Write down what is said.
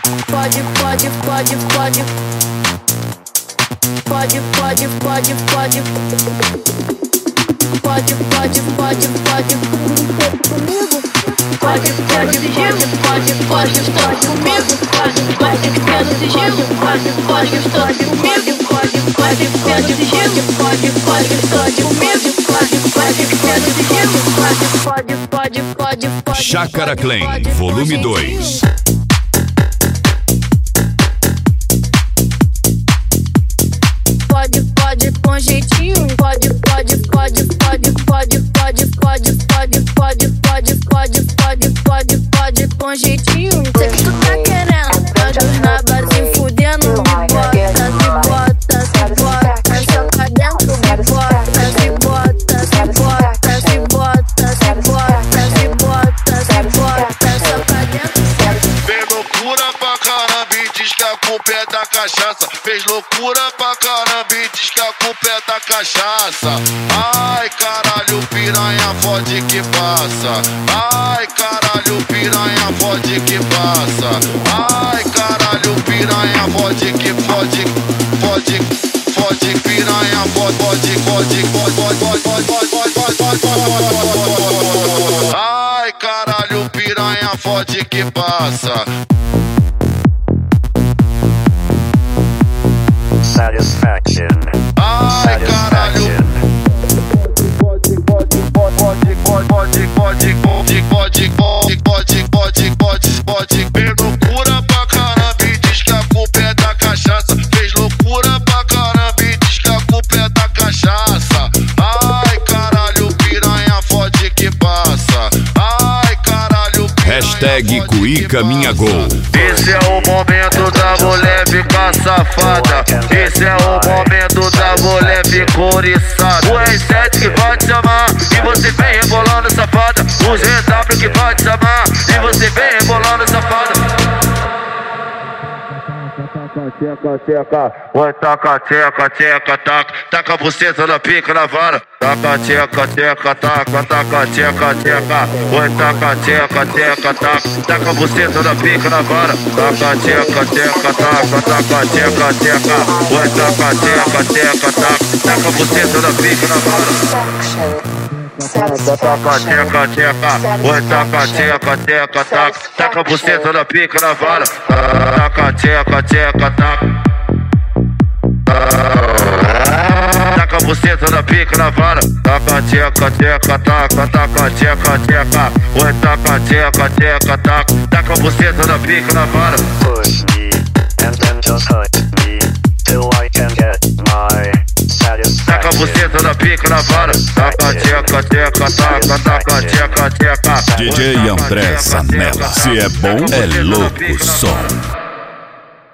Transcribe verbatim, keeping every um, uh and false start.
pode, pode, pode, pode, pode, pode, pode, pode, pode, pode, pode, pode, comigo, pode, pode, pode, pode, pode, pode, comigo, pode, pode, pelo sigilo, pode, pode, pode, comigo, pode, pode, pelo sigilo, pode, pode, pode, comigo, pode, pode, pelo sigilo, pode, pode, pode, pode, pode. Chácara Clan, volume dois. Pode, pode, com jeitinho, pode, pode, pode, pode, pode, pode, pode, pode, pode, pode, pode, pode, pode, pode, com jeitinho. Sei que tu tá querendo, todos na base fudendo, me bota, se bota, se bota, soca dentro, me bota, se bota, se bota, se bota, se bota, se bota, se bota, soca dentro. Fez loucura pra caramba e diz que a culpa é da cachaça. Fez loucura pra caramba e diz que a culpa é da cachaça. Ai caralho, piranha fode que passa. Ai caralho, piranha fode que passa. Ai caralho, piranha fode que fode, fode, fode, piranha fode, fode, fode, fode, fode, fode, fode, fode, fode. Ai caralho, piranha fode que passa. Satisfaction. Ai caralho. Pode, pode, pode, pode, pode, pode, pode, pode, pode, pode, pode, pode, pode. Fez loucura pra caramba e diz que a culpa é da cachaça. Fez loucura pra caramba e diz que a culpa é da cachaça. Ai caralho, piranha fode que passa. Ai caralho, piranha. Hashtag Cuica Minha Gol. Esse é o momento da mulher ficar safada. Esse é o momento da mulher ficar oriçada. O R sete que vai te chamar e você vem rebolando safada. O G W que vai te chamar e você vem rebolando safada. Tcheca, tcheca, vai taca, tcheca, tcheca, taca. Taca a buceta na pica na vara. Taca, tcheca, tcheca, taca, taca, tcheca, tcheca. Vai taca, tcheca, tcheca, taca. Taca a buceta na pica na vara. Taca, tcheca, tcheca, taca, taca, tcheca, tcheca. Vai taca, tcheca, tcheca, taca. Taca a buceta na pica na vara. Taca, tcheca, tcheca, vai taca, tcheca, tcheca, taca. Taca a buceta na pica na vara. Taca, tcheca, tcheca, taca. Taca a buceta na pica na vara. Taca, tcheca, tcheca, taca. Taca, tcheca, tcheca, vai taca, tcheca, tcheca, taca. Taca a buceta na pica na vara. Push me and then just hurt me till I can get my satisfaction. Taca a buceta na pica na vara. Taca, tcheca, tcheca, taca. Taca, tcheca, tcheca. D J André Zanella. Se é bom, é louco som.